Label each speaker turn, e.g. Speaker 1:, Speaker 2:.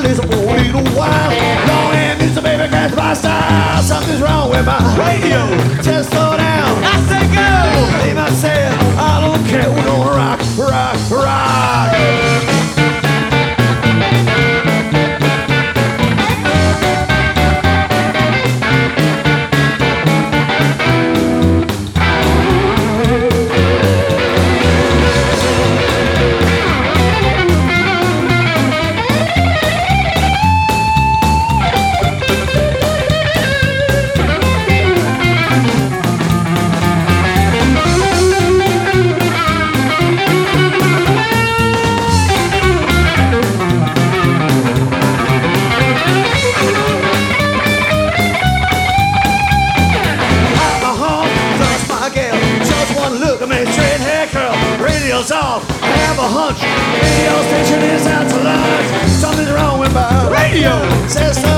Speaker 1: stays up for a little while. Long hand needs a baby catch my style. Something's wrong with my radio. Just slow down.
Speaker 2: I say go.
Speaker 1: Leave I said, I don't care. We're gonna rock, rock, rock. Radio's off, I have a hunch. Radio station is out to lunch. Something's wrong with my radio. Says so.